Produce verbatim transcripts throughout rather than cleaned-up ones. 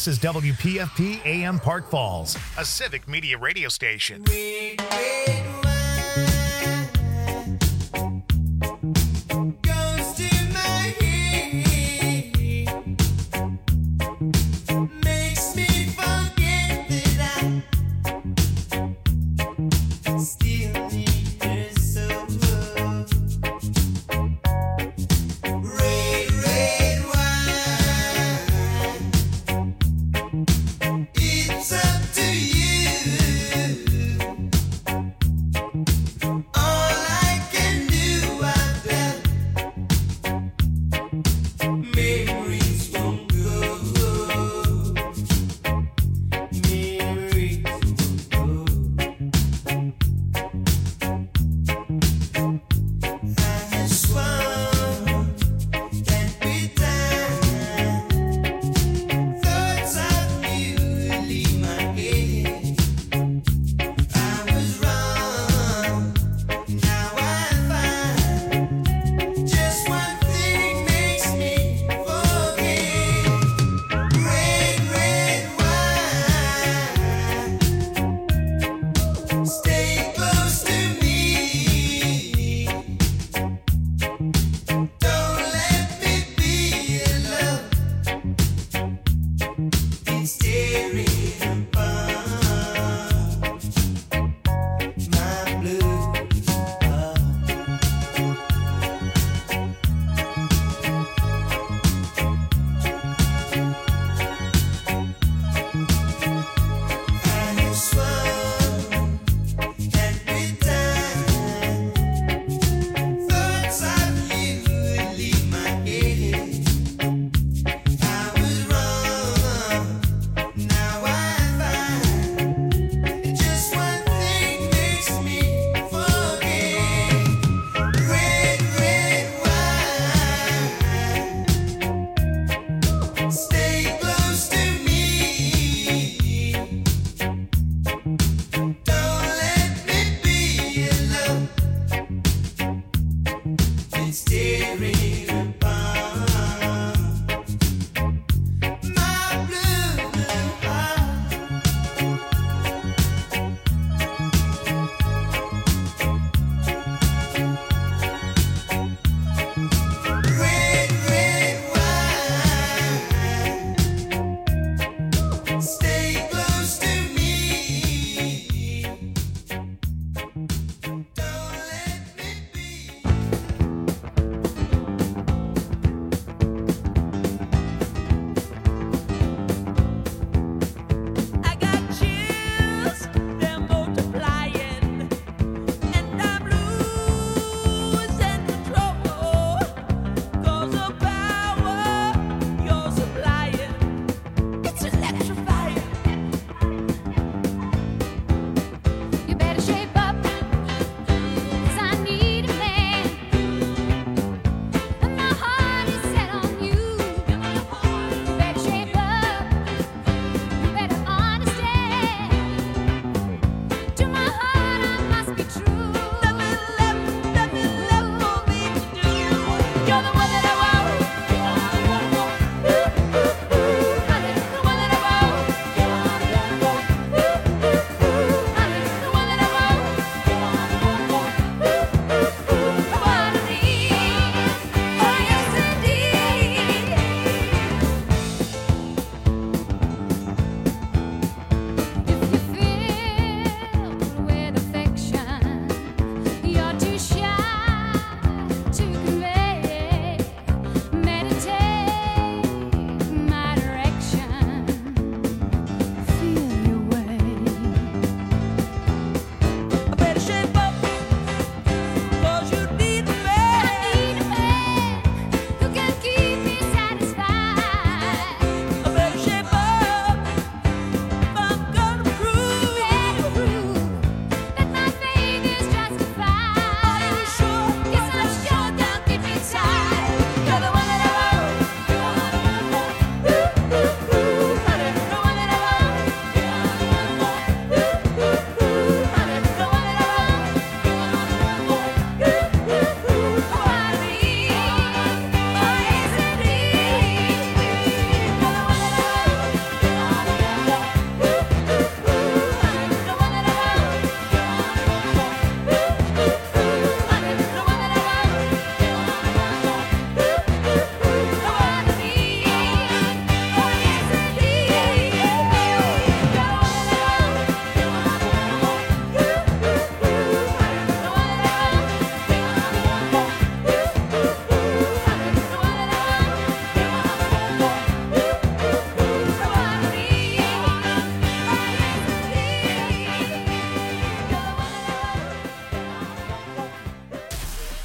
This is W P F P A M Park Falls, a civic media radio station. Wait, wait, why? Goes to my head, makes me forget that I still need her so much. Red, red wine, it's up to you.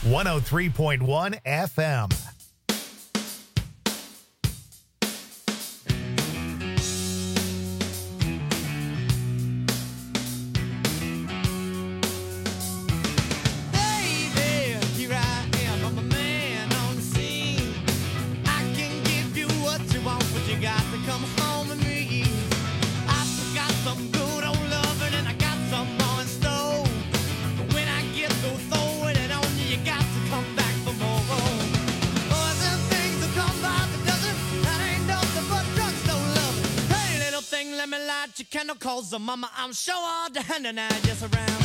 one oh three point one F M. Candle calls the mama, I'm sure all the hand and I just around.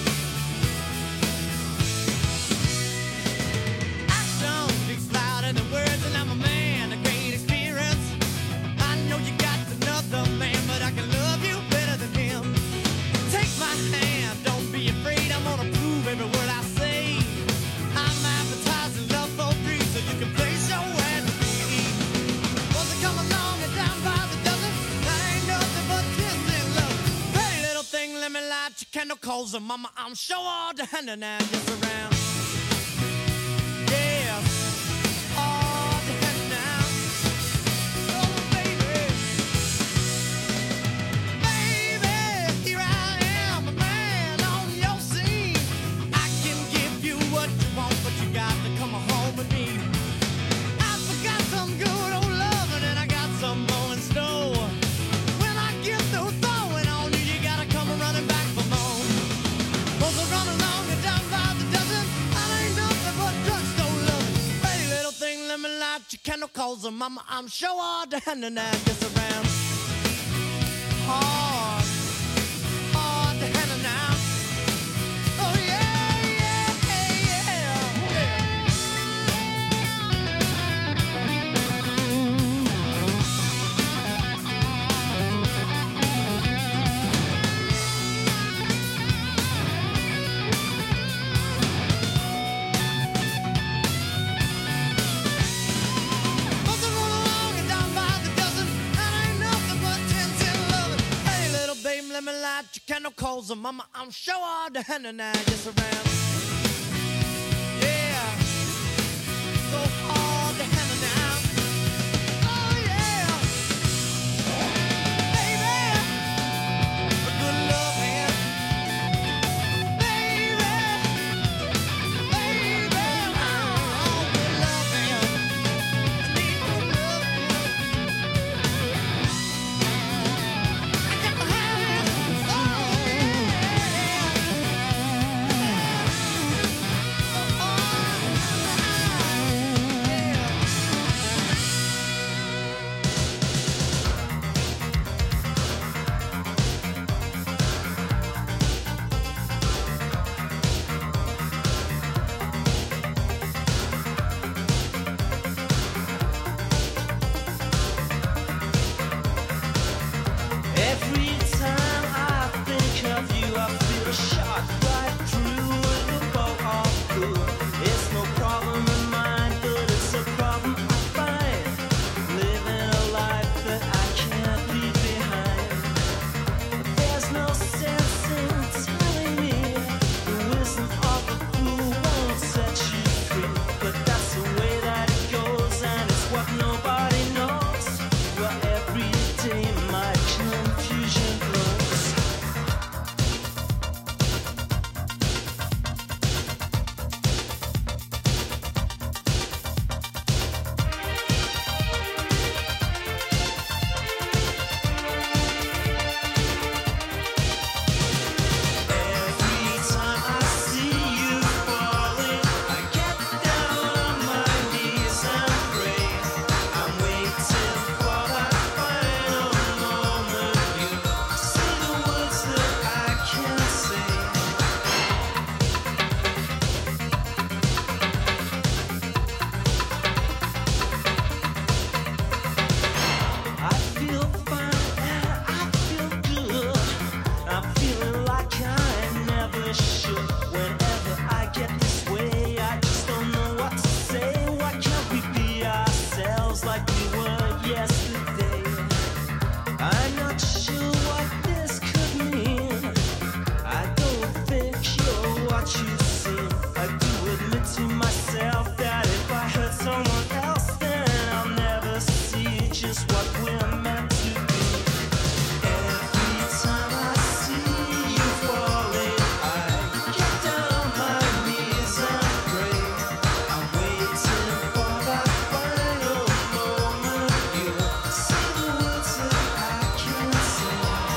Action speaks louder than words, and I'm a man of great experience. I know you got another man, but I can love you better than him. Take my hand, don't be afraid, I'm gonna prove every word I say. I'm advertising love for free, so you can place your ad to me. Wants to come along and down by the dozen, that ain't nothing but let me light your candle calls and mama, I'm sure all the hand and I just around. Yeah, all the hand now. Oh baby, baby, here I am, a man on your scene. I can give you what you want, but you got to come home with me. I forgot some good old loving and I got some more in store. When I get through throwing on you, you gotta come running back for more. Won't run along and down by the dozen. I ain't nothing but drugstore loving. Pretty little thing, let me light your candle calls and mama, I'm sure all the hand and I just around. Hard, hard to handle now. Oh yeah, yeah, yeah, yeah. Let me light your candle calls and mama, I'm sure all the hand and I just around. Yeah, so hard to handle now. Oh yeah, baby, a good loving, baby, baby, oh, good loving, I need good loving. I got to have it. someone else, then I'll never see just what we're meant to be. Every time I see you falling, I get down on my knees and pray. I'm waiting for that final moment. You say the words that I can't say.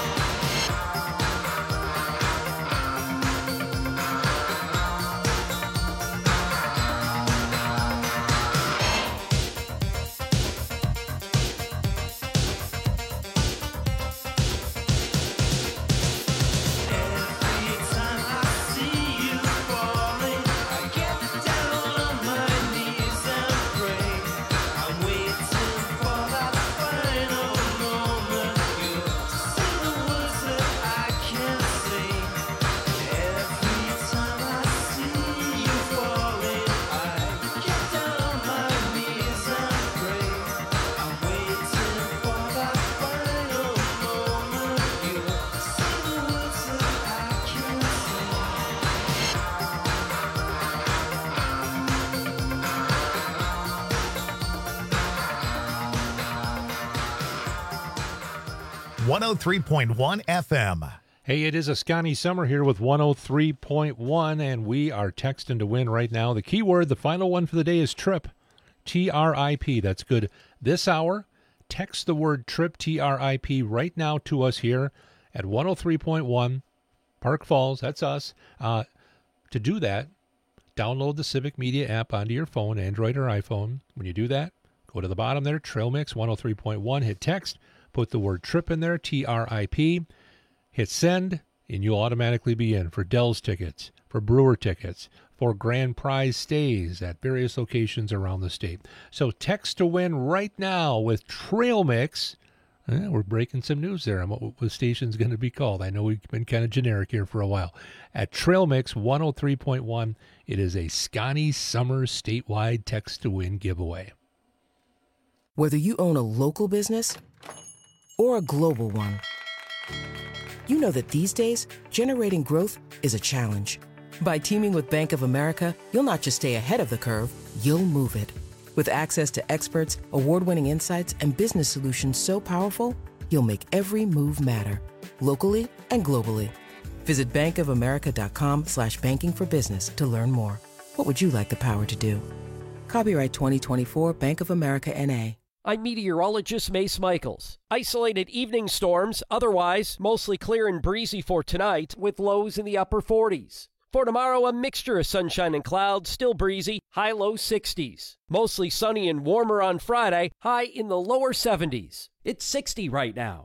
Every time I see you falling, I get down on my knees and pray. I'm waiting for that final moment. You say the words that I can't say. Every time I see you falling, I get down on my knees and pray. I'm waiting for that final moment. You say the words that I can't say. one oh three point one F M. Hey, it is a Scotty Summer here with one oh three point one, and we are texting to win right now. The keyword, the final one for the day is trip, T R I P. That's good. This hour, text the word trip, T R I P, right now to us here at one oh three point one, Park Falls. That's us. Uh, to do that, download the Civic Media app onto your phone, Android or iPhone. When you do that, go to the bottom there, Trail Mix one oh three point one, hit text, put the word trip in there, T R I P, hit send, and you'll automatically be in for Dell's tickets, for Brewer tickets, for grand prize stays at various locations around the state. So text to win right now with Trail Mix. Eh, we're breaking some news there on what the station's going to be called. I know we've been kind of generic here for a while. At Trail Mix one oh three point one, it is a Scotty Summer statewide text to win giveaway. Whether you own a local business or a global one, you know that these days, generating growth is a challenge. By teaming with Bank of America, you'll not just stay ahead of the curve, you'll move it. With access to experts, award-winning insights, and business solutions so powerful, you'll make every move matter, locally and globally. Visit bankofamerica.com slash banking for business to learn more. What would you like the power to do? Copyright twenty twenty-four Bank of America N A. I'm meteorologist Mace Michaels. Isolated evening storms, otherwise mostly clear and breezy for tonight with lows in the upper forties. For tomorrow, a mixture of sunshine and clouds, still breezy, high low sixties. Mostly sunny and warmer on Friday, high in the lower seventies. It's sixty right now.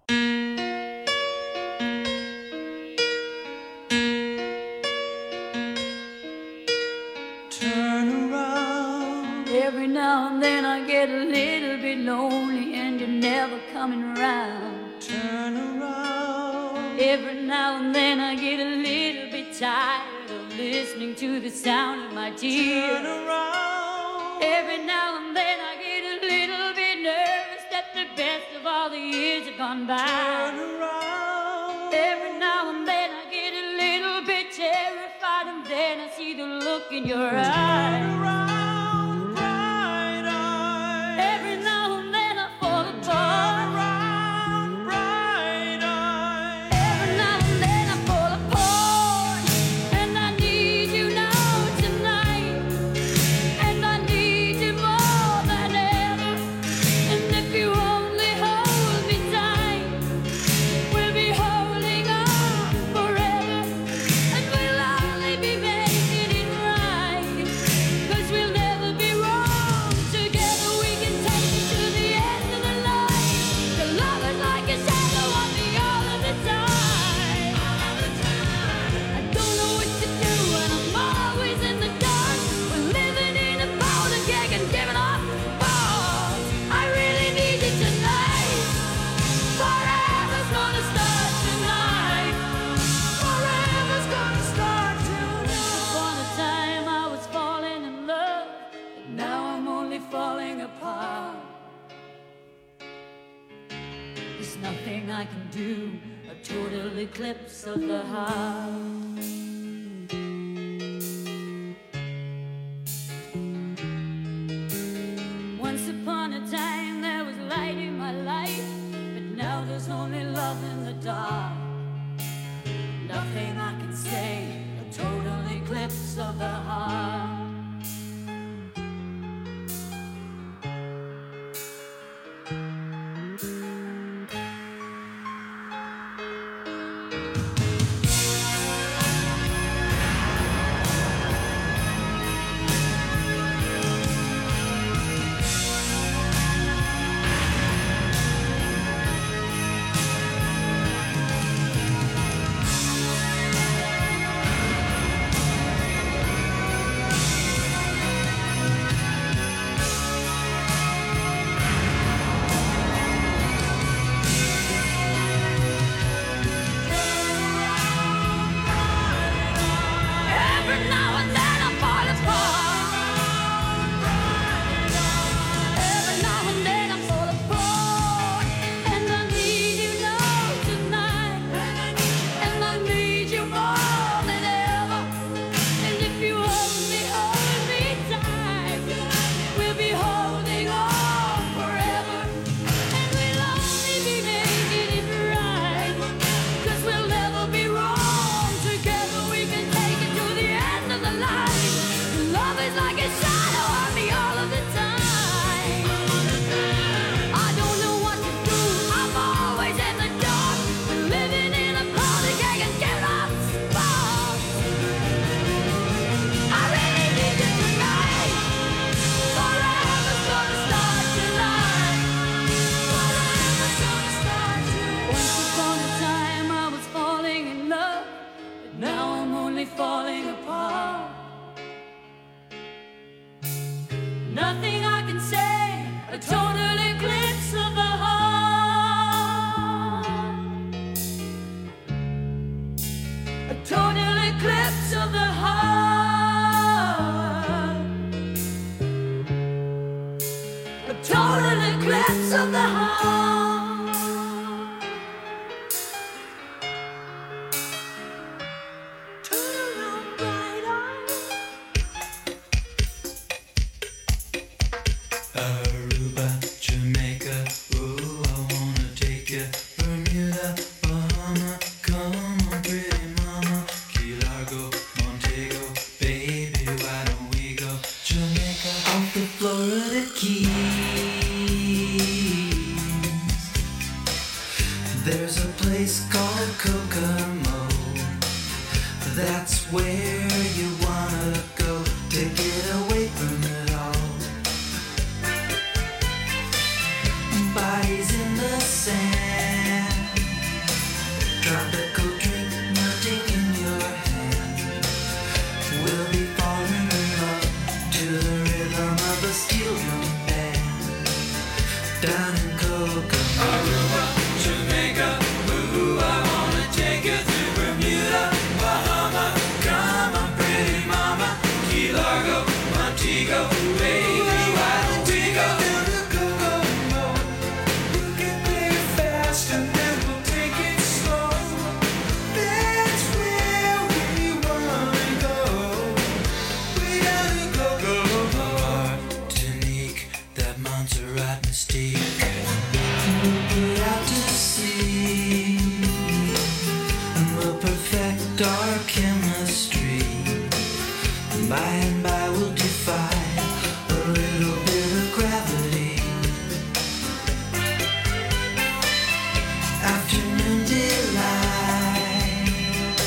Turn around. Every now and then I get a little bit lonely and you're never coming around. Turn around. Every now and then I get a little bit tired of listening to the sound of my tears. Turn around. Every now and then I get a little bit nervous that the best of all the years have gone by. Turn around. Every now and then I get a little bit terrified and then I see the look in your eyes. Turn around, bright eyes. Every now and then I fall Turn apart. around, bright eyes. Every now and then I fall apart. And I need you now tonight. And I need you more than ever. And if you only hold me tight, we'll be holding on forever. And we'll only be making it right. 'Cause we'll never be wrong. Together we can take it to the end of the line. The love is like a shadow on me all of the time. I don't know what to do and I'm always in the dark. We're living in a powder keg and giving off balls. I really need you tonight. Forever's gonna start tonight. Forever's gonna start tonight. Upon a time I was falling in love, but now I'm only falling apart. There's nothing I can do, a total eclipse of the heart. Nothing I can say, a total eclipse of the heart. A total eclipse of the heart. A total eclipse of the heart. Turn around, bright eyes. Aruba, Jamaica, ooh, I wanna take you. Bermuda, Bahama, come on, pretty mama. Key Largo, Montego, baby, why don't we go? Jamaica, off the Florida Keys. There's a place called Kokomo. That's where you wanna go to get away from it all. Bodies in the sand, tropical drink melting in your hand. We'll be falling in love to the rhythm of a steel drum band. Down in Kokomo, Aruba, Jamaica, ooh, I wanna take you to Bermuda, Bahama. Come on, pretty mama, Key Largo, Montego, baby, why don't we go down to Kokomo? We'll get there fast and then we'll take it slow. That's where we wanna go. Way down in Kokomo. Martinique, that Montserrat mystique. We'll put out to sea and we'll perfect our chemistry. By and by we'll defy a little bit of gravity. Afternoon delight,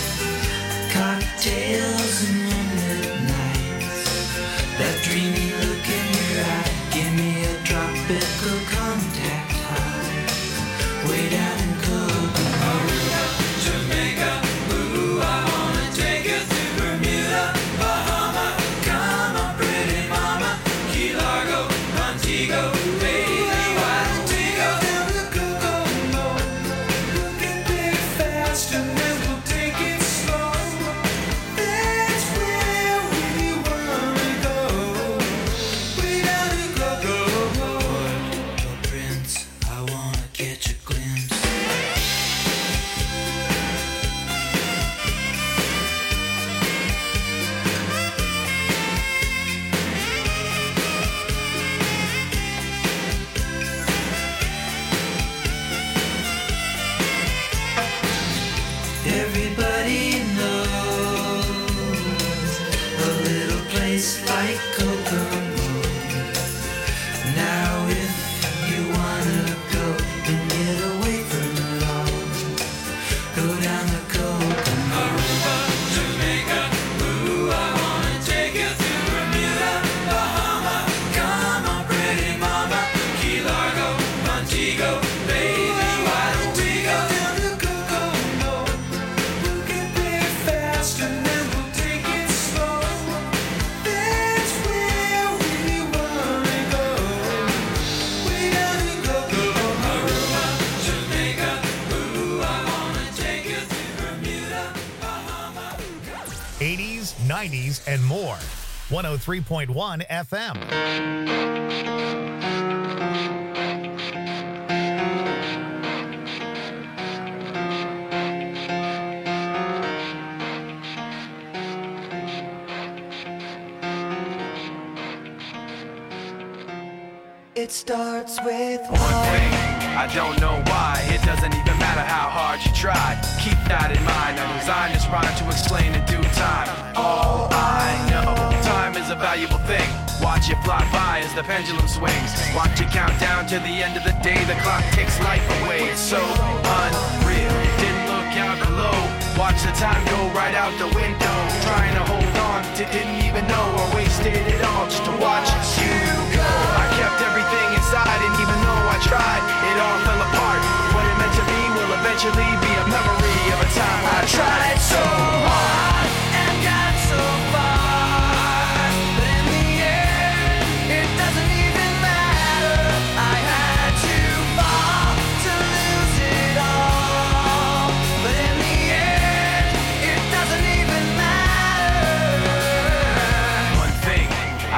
cocktails and moonlit nights. That dreamy look in your eye, give me a tropical contact high. Way down in Kokomo, Jamaica, ooh, I wanna take you to Bermuda, Bahama. Come on, pretty mama, Key Largo, Montego, baby, why don't we go down to Kokomo? We'll get there fast and then we'll take it slow. That's where we wanna go. Way down in Kokomo. Port-au-Prince, I wanna catch a glimpse. Everybody knows a little place like Kokomo. Now if you wanna go and get away from it all, go down to Kokomo. Aruba, Jamaica, ooh, I wanna take you to Bermuda, Bahama. Come on, pretty mama, Key Largo, Montego, baby, why don't we go down to Kokomo? We'll get there fast and then we'll take it slow. That's where we wanna go. Way down in Kokomo. Aruba, Jamaica, ooh, I wanna take you to Bermuda, Bahama. eighties, nineties, and more. one oh three point one F M. It starts with One thing, I don't know why. It doesn't even matter how hard you try. Keep that in mind. I designed this rhyme to explain in due time. All I know, time is a valuable thing. Watch it fly by as the pendulum swings. Watch it count down to the end of the day. The clock takes life away. It's so unreal. Didn't look out below. Watch the time go right out the window. Trying to hold on to didn't even know or wasted it all just to watch you go. I kept everything inside and even though I tried, it all fell apart. What it meant to be will eventually be a memory of a time I tried so hard and got so far. But in the end, it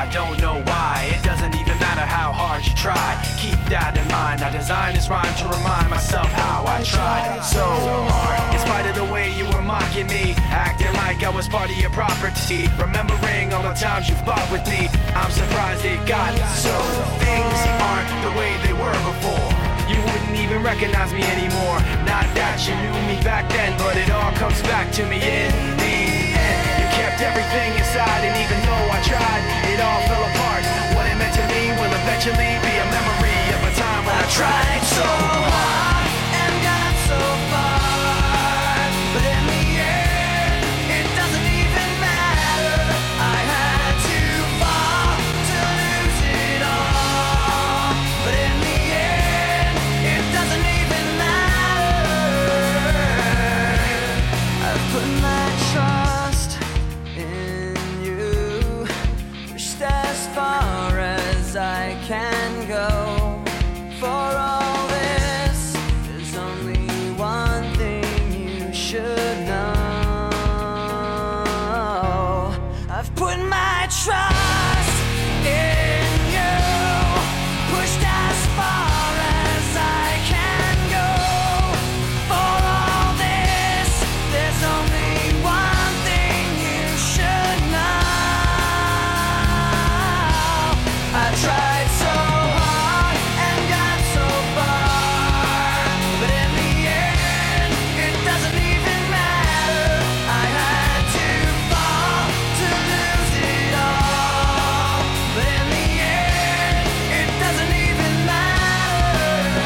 don't know why. It doesn't even matter how hard you try. Keep that in mind. I designed this rhyme to remind myself how I tried so hard. In spite of the way you were mocking me, acting like I was part of your property. Remembering all the times you fought with me, I'm surprised it got so. Things aren't the way they were before. You wouldn't even recognize me anymore. Not that you knew me back then, but it all comes back to me in the end. You kept everything inside, and even though I tried, it all fell apart. What it meant to me will eventually be a memory of a time when I tried so hard and got so far, but in the end, it doesn't even matter. I had to fall to lose it all, but in the end, it doesn't even matter. I've put my trust in you, pushed as far as I can go. For all this, there's only one thing you should know. I've put my trust in you, pushed as far as I can go. For all this, there's only one thing you should know. I tried so hard and got so far, but in the end, it doesn't even matter. I had to fall to lose it all, but in the end, it doesn't even matter.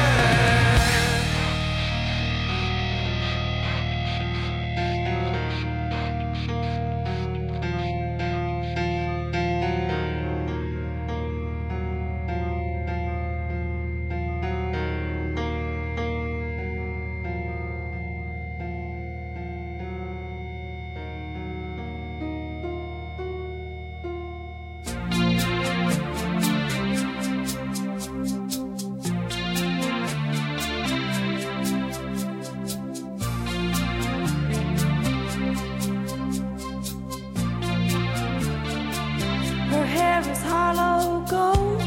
Her hair is hollow gold,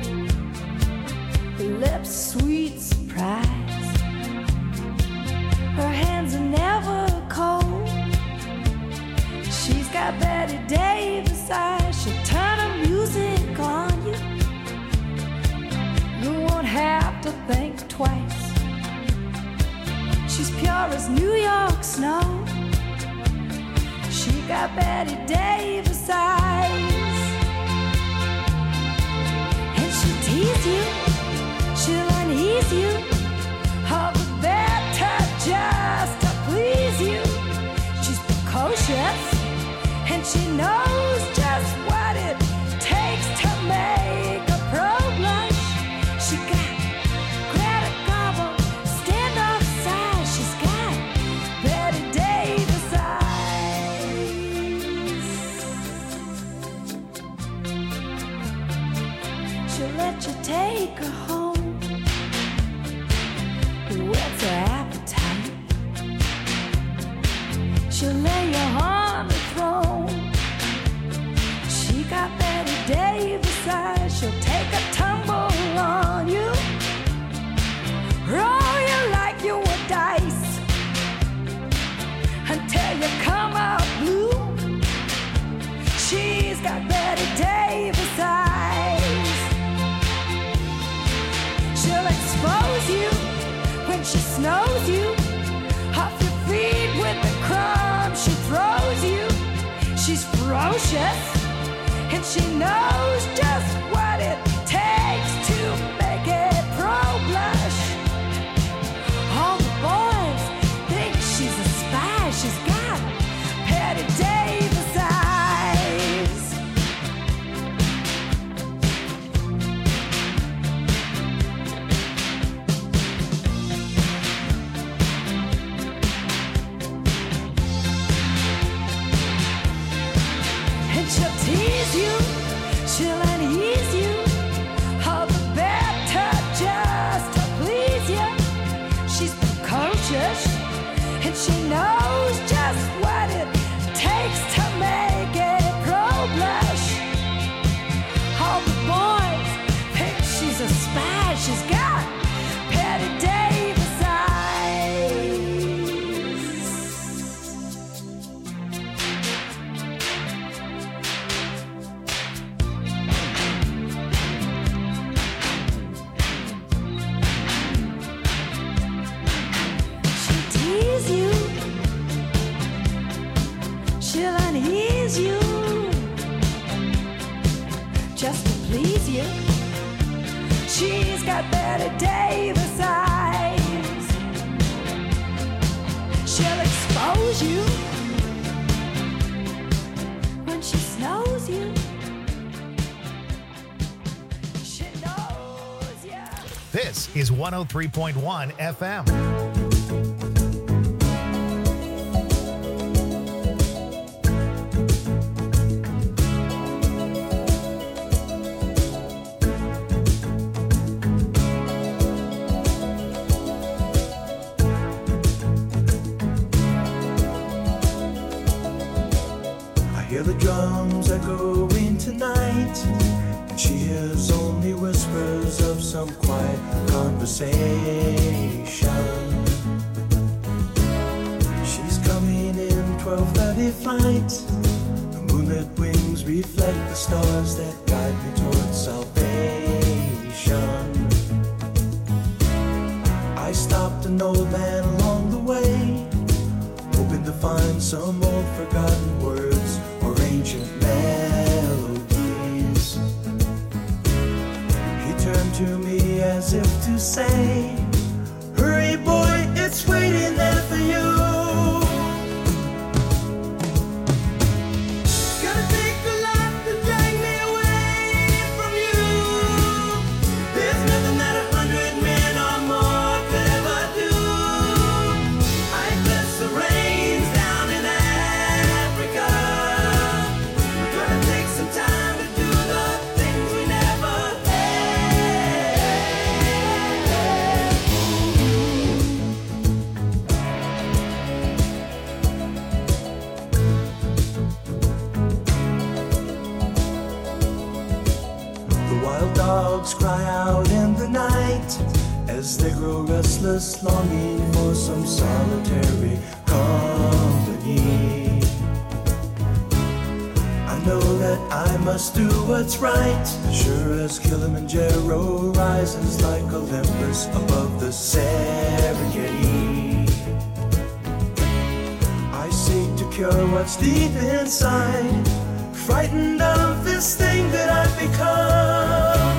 her lips sweet surprise. Her hands are never cold. She's got Betty Davis eyes. She'll turn her music on you. You won't have to think twice. She's pure as New York snow. She got Betty Davis eyes. And she'll tease you, she'll unease you, all the better just to please you. She's precocious, and she knows just what it takes to make a pro blush. She got Greta Garbo, standoff size. She's got Betty Davis eyes. She'll let you take her home, whet's her appetite. She'll lay you on the throne. She got Betty Davis eyes. She'll take a tumble on you, roll you like you were dice, until you come out blue. She's got Betty Davis eyes. She'll expose you when she snows you off your feet with the crumbs she throws you. She's ferocious, and she knows just what it takes to make it pro blush. All the boys think she's a spy. She's got Betty Davis eyes. And she'll tease you, she'll unease you, a spy. She's got Patty Davis eyes. She'll tease you. She'll unease you just to please you. She's got Betty Davis eyes. She'll expose you when she snows you. She knows you. This is one oh three point one F M. I hear the drums echoing tonight, and she hears only whispers of some quiet conversation. She's coming in twelve thirty flight. The moonlit wings reflect the stars that guide me towards salvation. I stopped an old man along the way, hoping to find some old forgotten words or ancient melodies. He turned to me as if to say, hurry boy, it's waiting there for you. Gonna take a lot to drag me away from you. There's nothing that a hundred men or more could ever do. I bless the rains down in Africa. We're gonna take some time to do the things we never The wild dogs cry out in the night as they grow restless, longing for some solitary company. I know that I must do what's right, sure as Kilimanjaro rises like Olympus above the Serengeti. I seek to cure what's deep inside, frightened of this thing that I've become.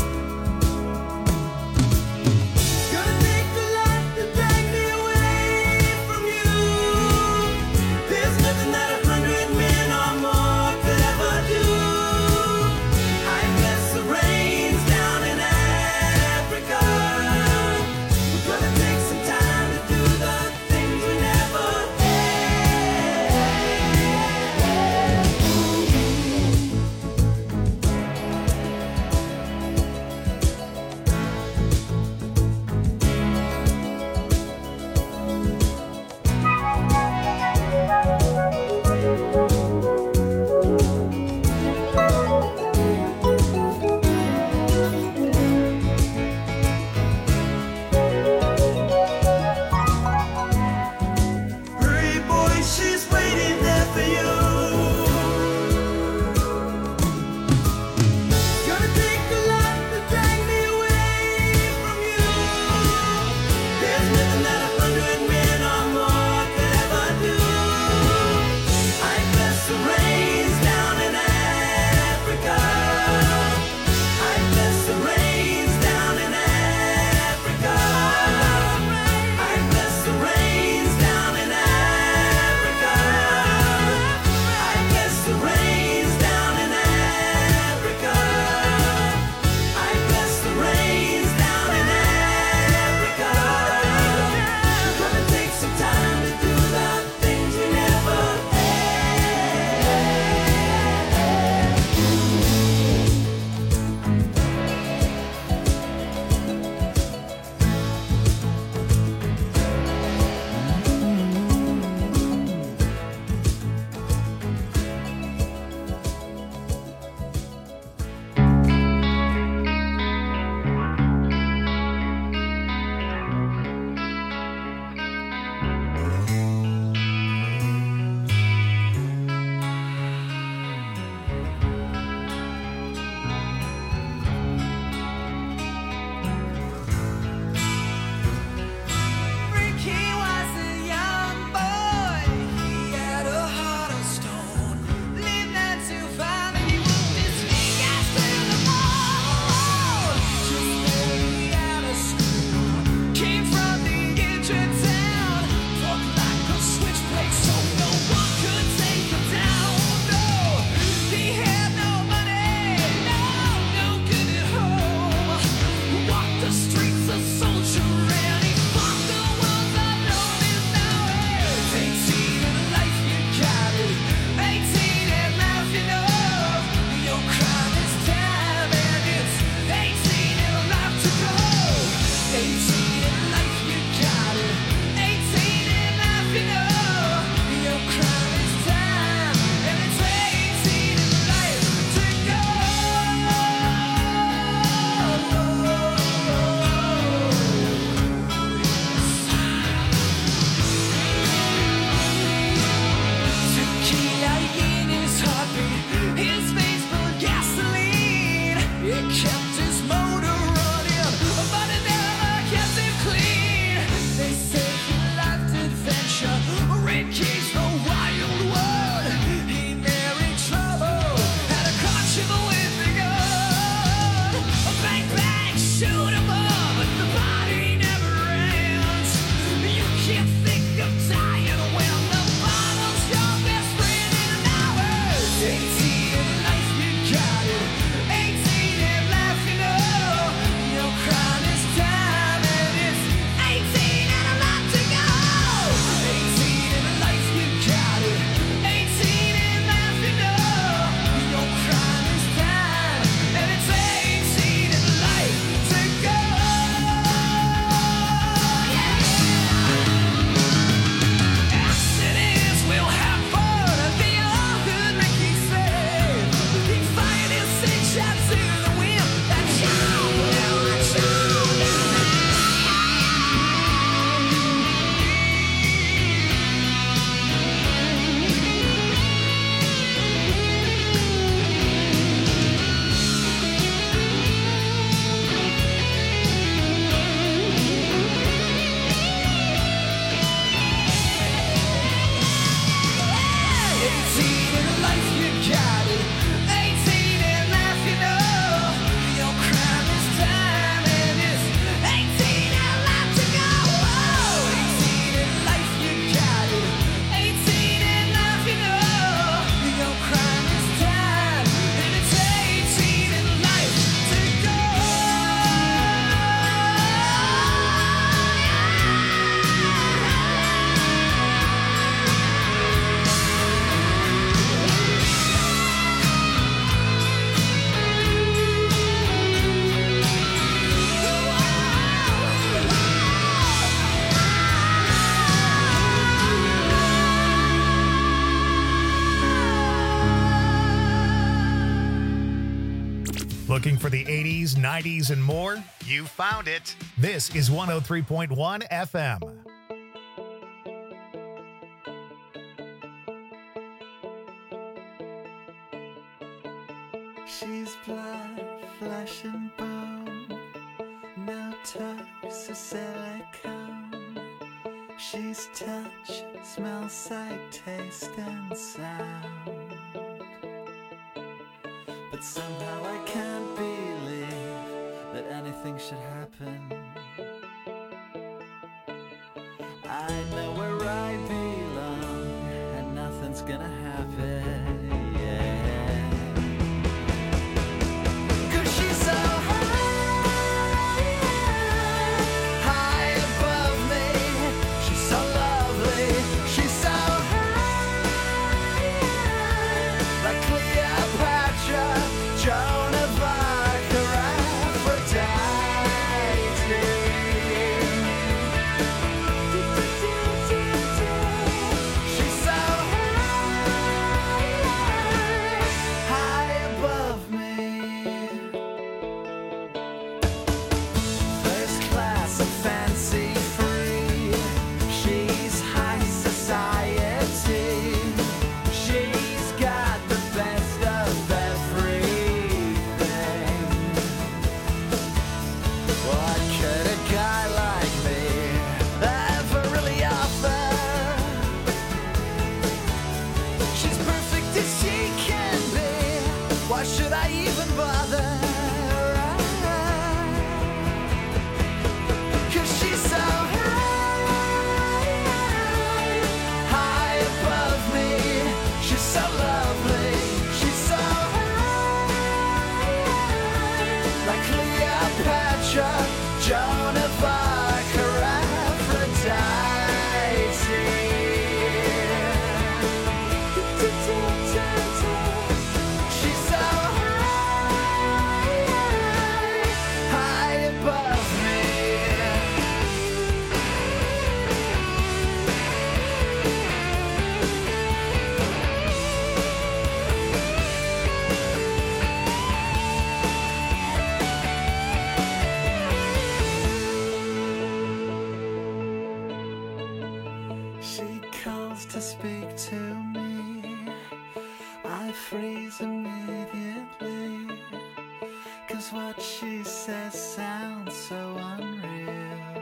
Gonna take a lot to drag me away from you. There's nothing that a hundred men or more could ever do. I bless the rains down in Africa. We're gonna take some time to do the things we never had. Looking for the eighties, nineties, and more? You found it. This is one oh three point one F M. She's blood, flesh and bone, no tox or silicone. She's touch, smell, sight, taste and sound. But somehow I can't believe that anything should happen. I know where I belong and nothing's gonna happen, yeah. 'Cause she's so high, high above me. She's so lovely, she's so high, like Cleopatra, Joan of Arc, or Aphrodite. She's so high, high above me. First class and fancy free. She's high society. She's got the best of everything. What could a guy like me ever really offer? She's perfect as she can be. Why should I even bother? 'Cause she's so high, high above me. She's so lovely, she's so high, like Cleopatra, Joan of Arc, or Aphrodite. She's so high, high above me. She calls to speak to me. I freeze immediately. 'Cause what she says sounds so unreal.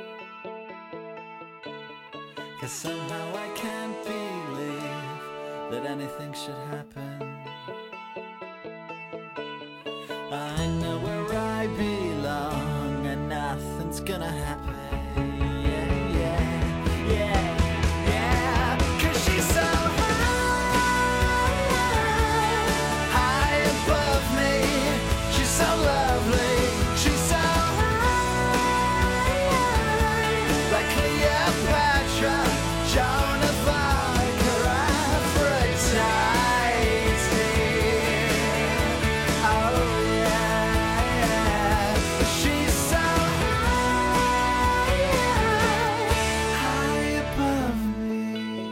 'Cause somehow I can't believe that anything should happen. I know where I belong and nothing's gonna happen. Yeah, yeah, yeah, yeah. 'Cause she's so high, high above me. She's so lovely, she's so high, like Cleopatra, Joan of Arc, or Aphrodite. Oh yeah, she's so high, high above me.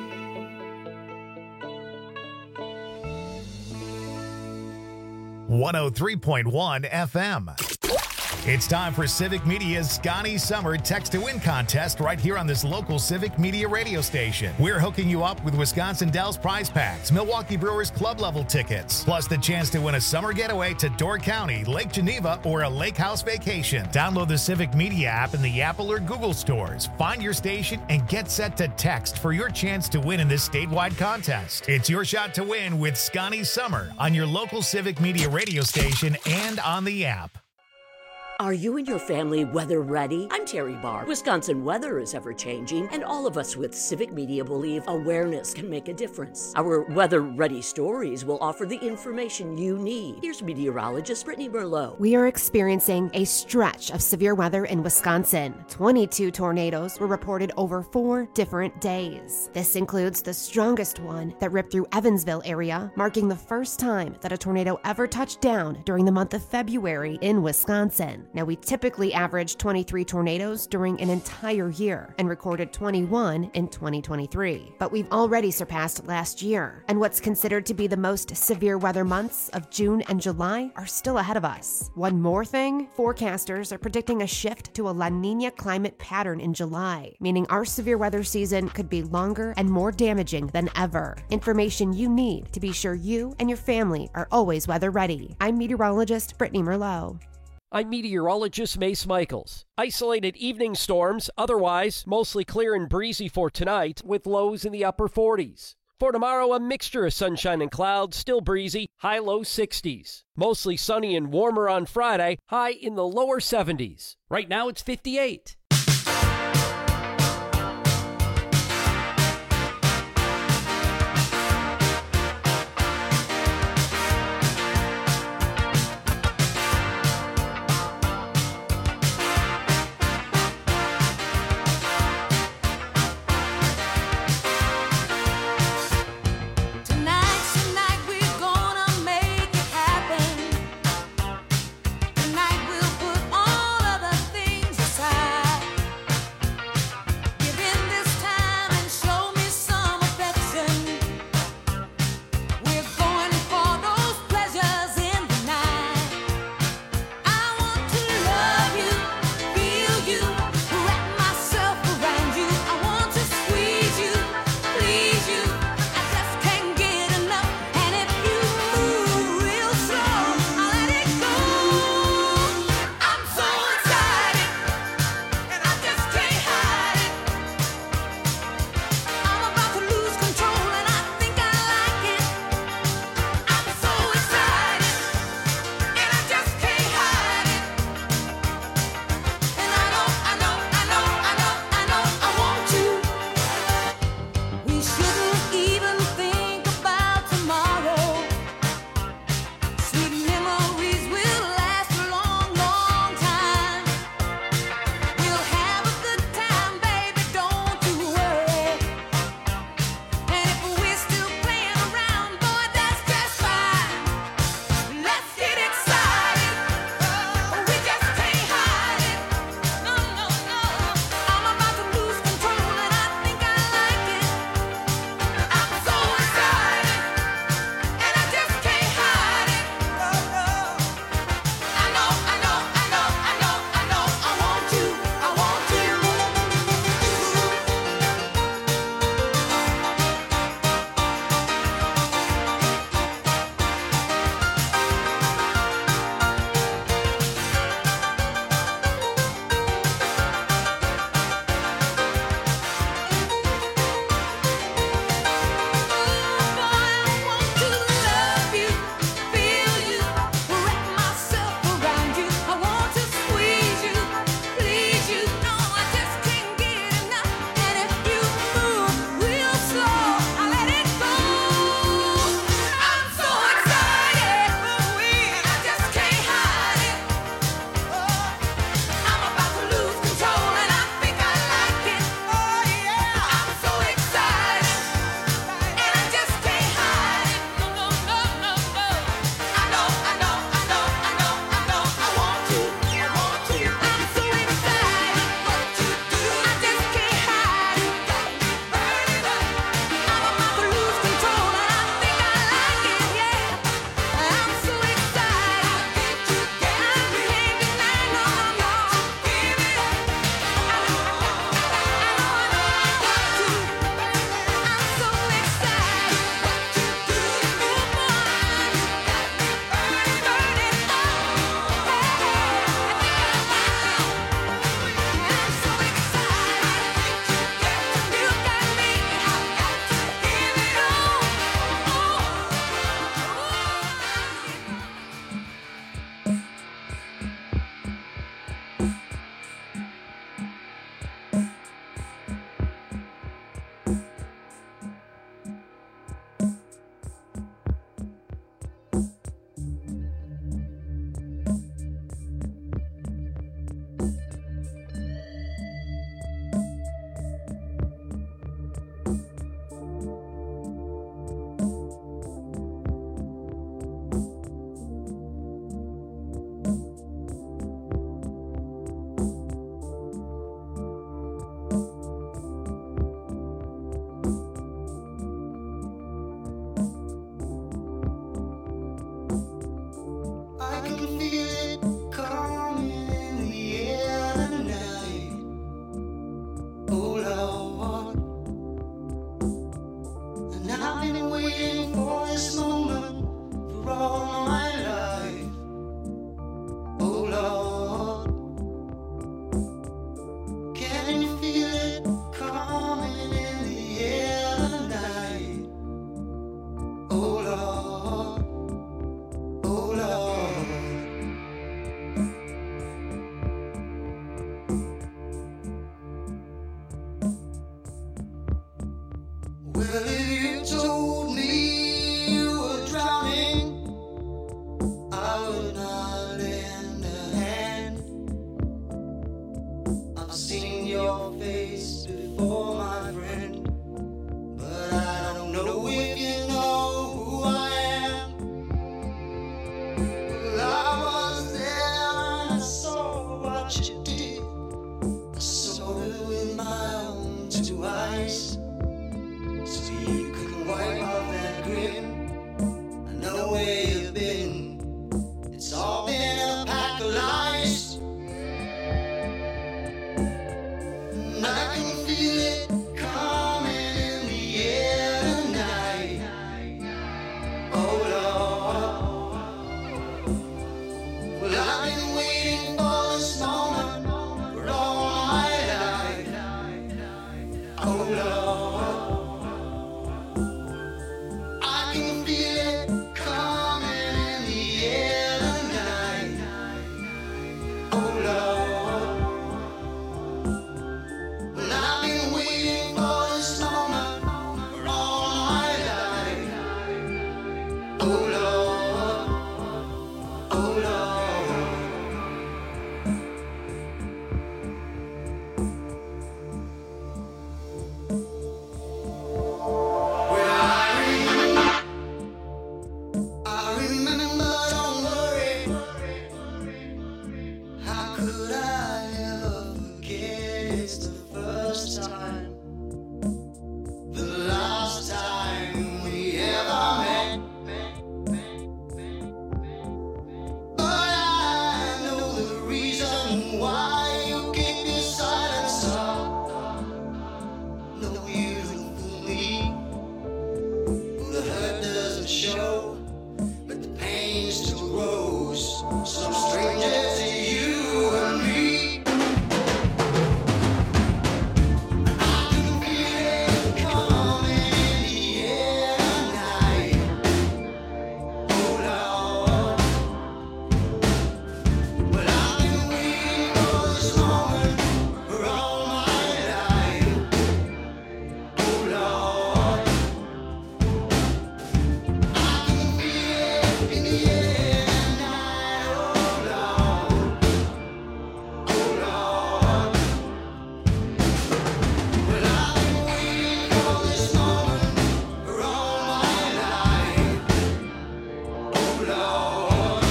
one oh three point one F M. It's time for Civic Media's Scotty Summer Text to Win contest right here on this local Civic Media radio station. We're hooking you up with Wisconsin Dells prize packs, Milwaukee Brewers club level tickets, plus the chance to win a summer getaway to Door County, Lake Geneva, or a lake house vacation. Download the Civic Media app in the Apple or Google stores. Find your station and get set to text for your chance to win in this statewide contest. It's your shot to win with Scotty Summer on your local Civic Media radio station and on the app. Are you and your family weather ready? I'm Terry Barr. Wisconsin weather is ever changing, and all of us with Civic Media believe awareness can make a difference. Our weather ready stories will offer the information you need. Here's meteorologist Brittany Merlot. We are experiencing a stretch of severe weather in Wisconsin. twenty-two tornadoes were reported over four different days. This includes the strongest one that ripped through Evansville area, marking the first time that a tornado ever touched down during the month of February in Wisconsin. Now, we typically average twenty-three tornadoes during an entire year and recorded twenty-one in twenty twenty-three. But we've already surpassed last year, and what's considered to be the most severe weather months of June and July are still ahead of us. One more thing, forecasters are predicting a shift to a La Niña climate pattern in July, meaning our severe weather season could be longer and more damaging than ever. Information you need to be sure you and your family are always weather ready. I'm meteorologist Brittany Merlot. I'm meteorologist Mace Michaels. Isolated evening storms, otherwise mostly clear and breezy for tonight with lows in the upper forties. For tomorrow, a mixture of sunshine and clouds, still breezy, high-low sixties. Mostly sunny and warmer on Friday, high in the lower seventies. Right now it's fifty-eight. Tonight's the night we're gonna make it happen. Tonight we'll put all other things aside. would not lend a hand. I've seen your face before, my friend, but I don't know if you know who I am. Well, I was there and I saw what you did. I saw it with my own two eyes, so you could wipe off that grin. I know where you've been. It's all been a pack of lies, and I can feel it coming in the air tonight. Oh Lord, well I've been waiting for this moment for all my life. Oh Lord, I can feel it coming in the air tonight. Oh Lord, well I've been waiting for this moment for all my life. Oh Lord, oh Lord. Well, I remember, I remember, don't worry. How could I ever forget? It's the first time, the last time we ever met. But I know the reason why you keep your silence up. No, you don't fool me. The hurt doesn't show, but the pain still grows. Some stranger to you and me. I can feel it coming in the air tonight. Oh Lord, well I've been waiting for this moment for all my life. Oh Lord, I can feel it in the air tonight. Oh Lord, oh Lord, well I've been waiting for this moment for all my life. Oh Lord,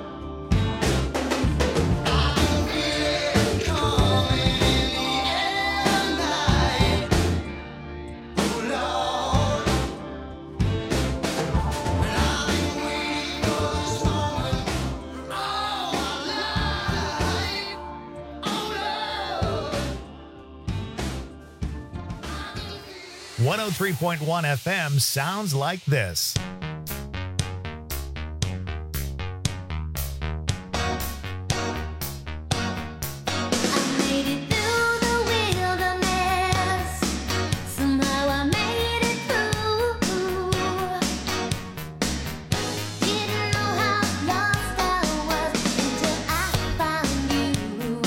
I can feel it coming in the air tonight. Oh Lord, well I've been waiting for this moment for all my life. Oh Lord. one oh three point one F M sounds like this. I made it through the wilderness. Somehow I made it through. Didn't know how lost I was until I found you.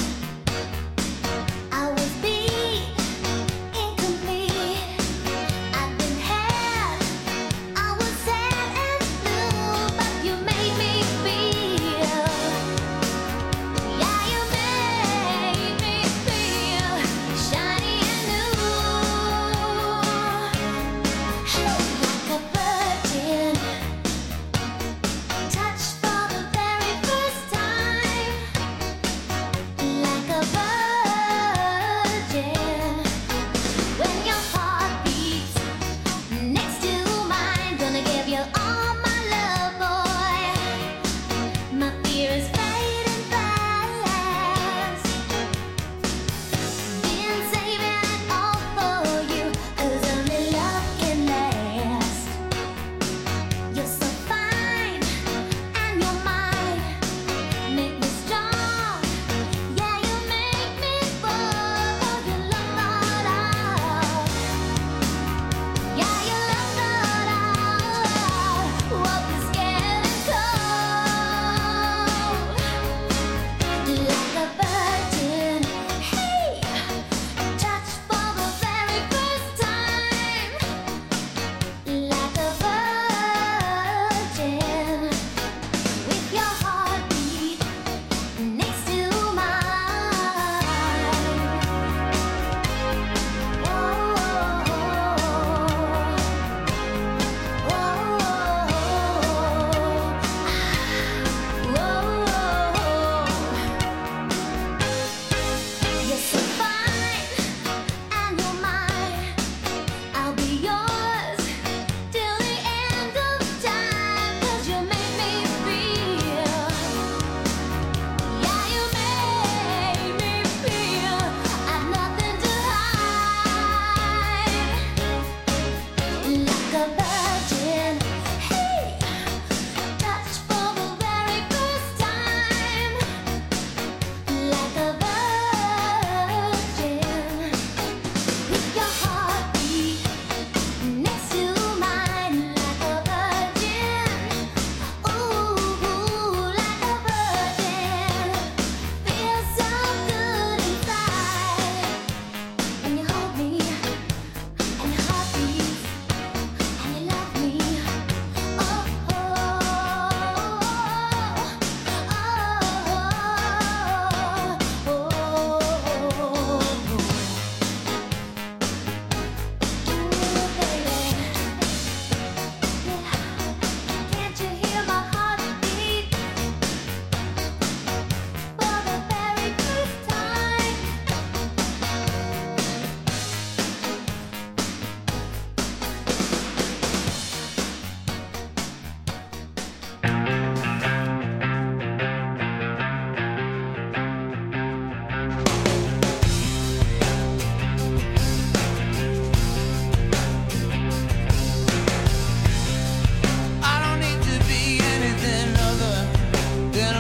I was beat, incomplete. I've been had. I was sad.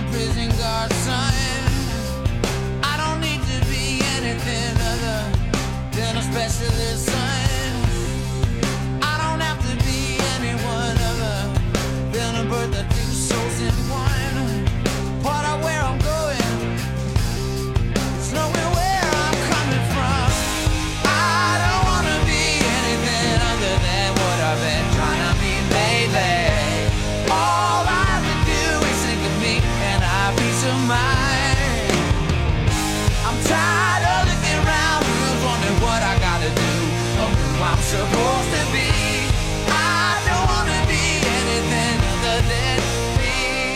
prison guard, son. I don't need to be anything other than a specialist, son. I don't have to be anyone other than a bird that two souls in one. Part of where I'm going, it's knowing where I'm coming from. I don't wanna be anything other than what I've been trying to be lately. All I have to do is think of me and I have peace of mind. I'm tired of looking around, who's wondering what I gotta do, or who I'm supposed to be. I don't wanna be anything other than me.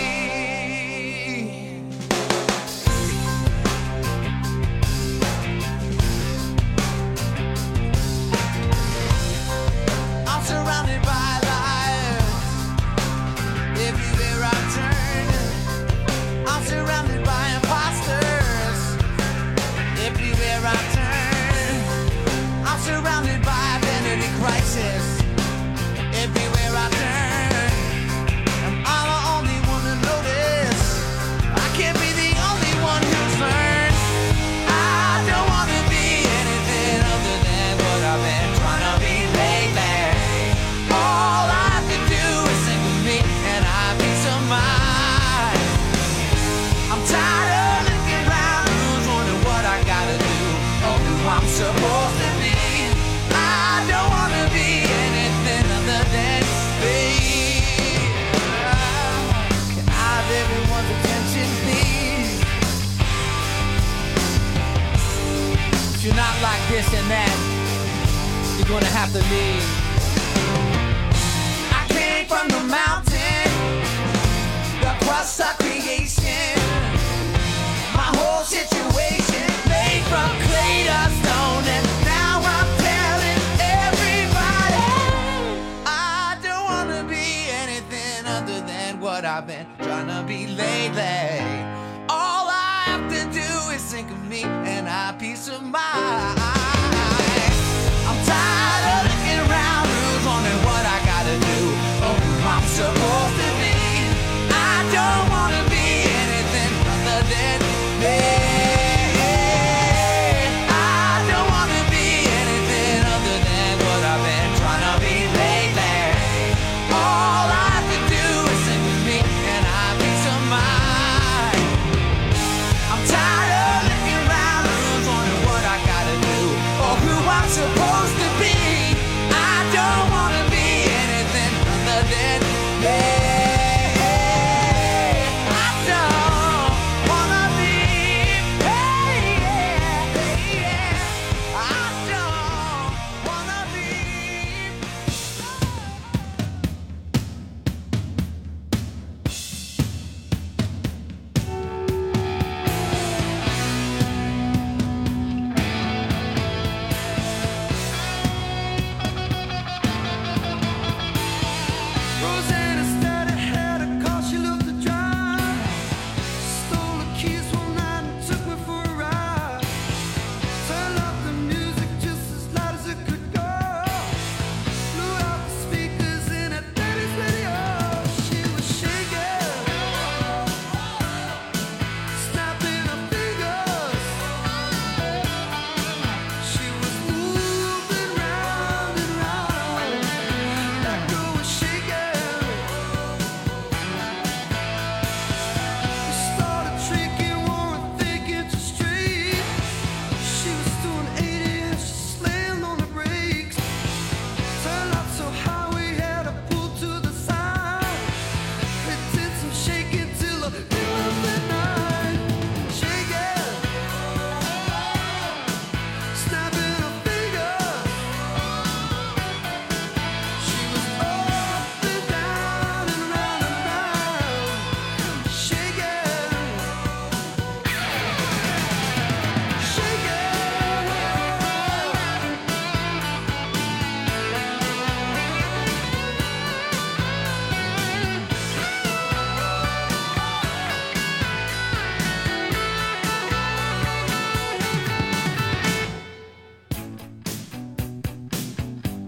I'm surrounded by liars. Everywhere I turn, I'm surrounded by imposters. Everywhere I turn, I'm surrounded by identity crisis. Everywhere I turn, I'm the only one to notice. I can't be the only one who's learned. I don't wanna be anything other than what I've been trying to be lately. All I have to do is think of me and I have peace of mind. I'm tired of looking around, who's wondering what I gotta do, or who I'm supposed to be. I don't wanna be anything other than me. Can I have everyone's attention, please? If you're not like this and that, you're gonna have to leave. I came from the mountain, the crust of creation. My whole situation made from clay to stone, and now I'm telling everybody I don't wanna be anything other than what I've been trying to be lately. All I have to do is think of me and I have peace of mind.